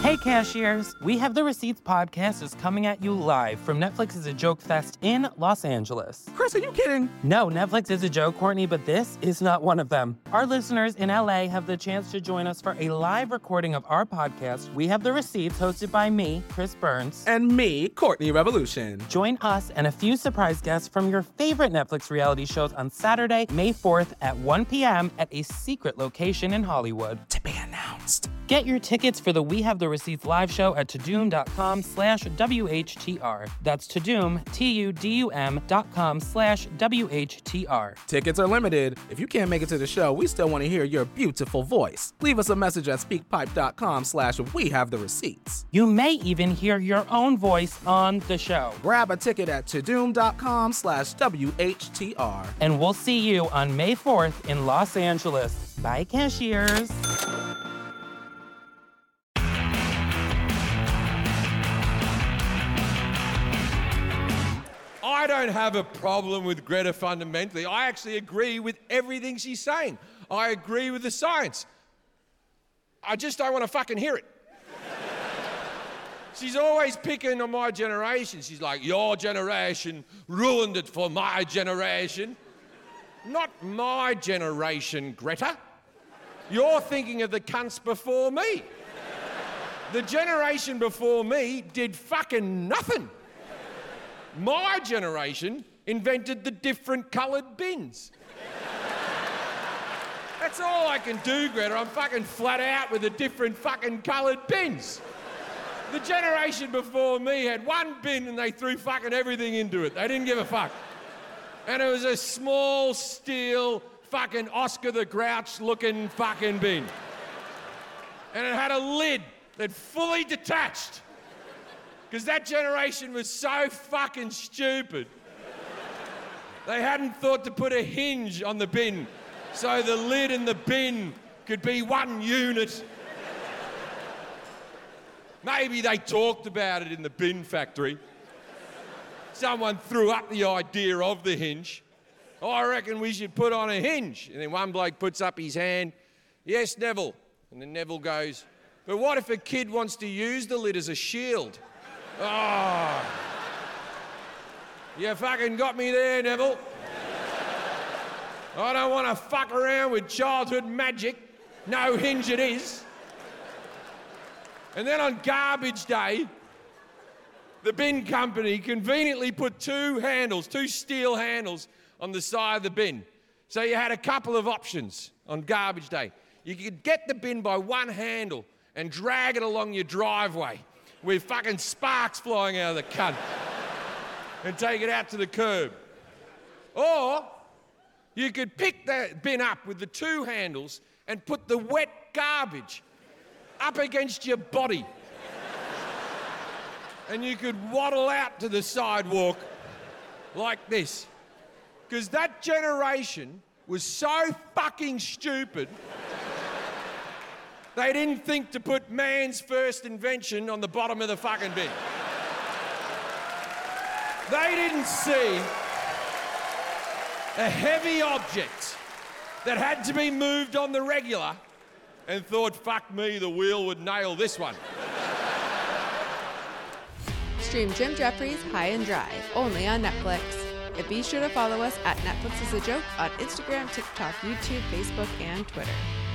Hey, cashiers! We Have the Receipts podcast is coming at you live from Netflix is a Joke Fest in Los Angeles. Chris, are you kidding? No, Netflix is a joke, Courtney, but this is not one of them. Our listeners in LA have the chance to join us for a live recording of our podcast, We Have the Receipts, hosted by me, Chris Burns. And me, Courtney Revolution. Join us and a few surprise guests from your favorite Netflix reality shows on Saturday, May 4th at 1 p.m. at a secret location in Hollywood. To be announced. Get your tickets for the We Have the Receipts live show at tudum.com/WHTR. That's Tudum, TUDUM.com/WHTR. Tickets are limited. If you can't make it to the show, we still want to hear your beautiful voice. Leave us a message at speakpipe.com/We Have the Receipts. You may even hear your own voice on the show. Grab a ticket at tudum.com/WHTR. And we'll see you on May 4th in Los Angeles. Bye, cashiers. I don't have a problem with Greta fundamentally. I actually agree with everything she's saying. I agree with the science. I just don't want to fucking hear it. She's always picking on my generation. She's like, your generation ruined it for my generation. Not my generation, Greta. You're thinking of the cunts before me. The generation before me did fucking nothing. My generation invented the different coloured bins. That's all I can do, Greta. I'm fucking flat out with the different fucking coloured bins. The generation before me had one bin and they threw fucking everything into it. They didn't give a fuck. And it was a small, steel, fucking Oscar the Grouch looking fucking bin. And it had a lid that fully detached. Because that generation was so fucking stupid. They hadn't thought to put a hinge on the bin so the lid and the bin could be one unit. Maybe they talked about it in the bin factory. Someone threw up the idea of the hinge. I reckon we should put on a hinge. And then one bloke puts up his hand. Yes, Neville. And then Neville goes, but what if a kid wants to use the lid as a shield? Oh, you fucking got me there, Neville. I don't want to fuck around with childhood magic. No hinge it is. And then on garbage day, the bin company conveniently put two steel handles on the side of the bin. So you had a couple of options on garbage day. You could get the bin by one handle and drag it along your driveway with fucking sparks flying out of the cunt and take it out to the curb. Or you could pick that bin up with the two handles and put the wet garbage up against your body. And you could waddle out to the sidewalk like this. Because that generation was so fucking stupid they didn't think to put man's first invention on the bottom of the fucking bin. They didn't see a heavy object that had to be moved on the regular and thought, fuck me, the wheel would nail this one. Stream Jim Jeffries High and Dry, only on Netflix. And be sure to follow us at Netflix is a Joke on Instagram, TikTok, YouTube, Facebook, and Twitter.